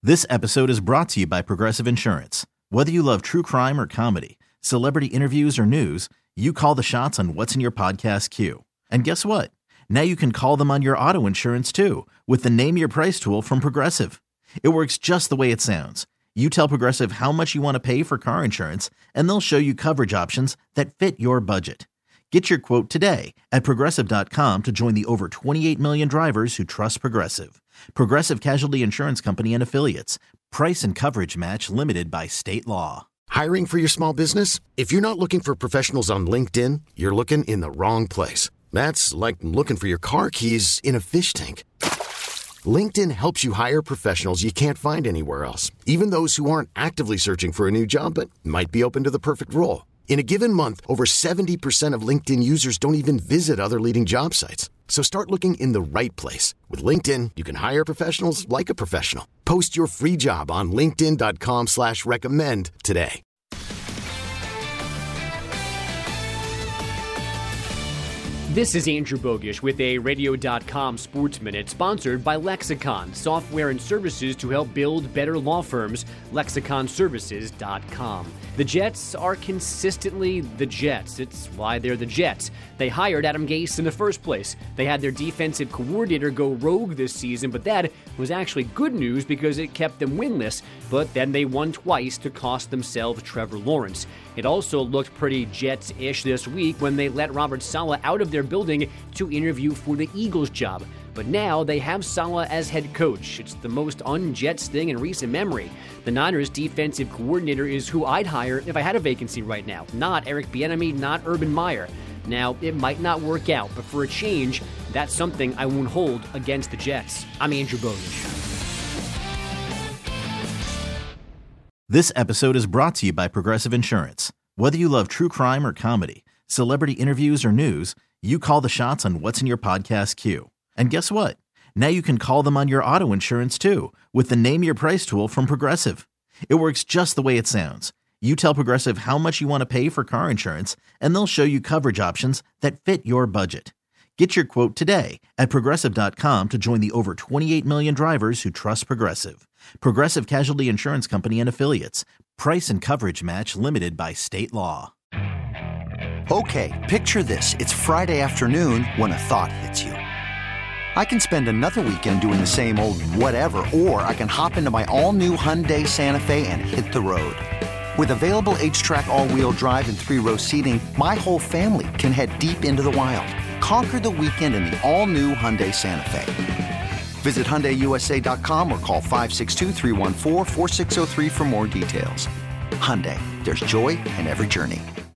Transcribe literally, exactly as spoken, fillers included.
This episode is brought to you by Progressive Insurance. Whether you love true crime or comedy, celebrity interviews or news, you call the shots on what's in your podcast queue. And guess what? Now you can call them on your auto insurance too with the Name Your Price tool from Progressive. It works just the way it sounds. You tell Progressive how much you want to pay for car insurance, and they'll show you coverage options that fit your budget. Get your quote today at Progressive dot com to join the over twenty-eight million drivers who trust Progressive. Progressive Casualty Insurance Company and Affiliates. Price and coverage match limited by state law. Hiring for your small business? If you're not looking for professionals on LinkedIn, you're looking in the wrong place. That's like looking for your car keys in a fish tank. LinkedIn helps you hire professionals you can't find anywhere else, even those who aren't actively searching for a new job but might be open to the perfect role. In a given month, over seventy percent of LinkedIn users don't even visit other leading job sites. So start looking in the right place. With LinkedIn, you can hire professionals like a professional. Post your free job on linkedin dot com slash recommend today. This is Andrew Bogish with a radio dot com Sports Minute, sponsored by Lexicon, software and services to help build better law firms, lexicon services dot com. The Jets are consistently the Jets. It's why they're the Jets. They hired Adam Gase in the first place. They had their defensive coordinator go rogue this season, but that was actually good news because it kept them winless. But then they won twice to cost themselves Trevor Lawrence. It also looked pretty Jets-ish this week when they let Robert Saleh out of their building to interview for the Eagles job. But now they have Saleh as head coach. It's the most un-Jets thing in recent memory. The Niners' defensive coordinator is who I'd hire if I had a vacancy right now. Not Eric Bieniemy, not Urban Meyer. Now, it might not work out, but for a change, that's something I won't hold against the Jets. I'm Andrew Bogish. This episode is brought to you by Progressive Insurance. Whether you love true crime or comedy, celebrity interviews or news, you call the shots on what's in your podcast queue. And guess what? Now you can call them on your auto insurance too with the Name Your Price tool from Progressive. It works just the way it sounds. You tell Progressive how much you want to pay for car insurance, and they'll show you coverage options that fit your budget. Get your quote today at Progressive dot com to join the over twenty-eight million drivers who trust Progressive. Progressive Casualty Insurance Company and Affiliates. Price and coverage match limited by state law. Okay, picture this. It's Friday afternoon when a thought hits you. I can spend another weekend doing the same old whatever, or I can hop into my all-new Hyundai Santa Fe and hit the road. With available H-Track all-wheel drive and three-row seating, my whole family can head deep into the wild. Conquer the weekend in the all-new Hyundai Santa Fe. Visit Hyundai U S A dot com or call five six two, three one four, four six zero three for more details. Hyundai, there's joy in every journey.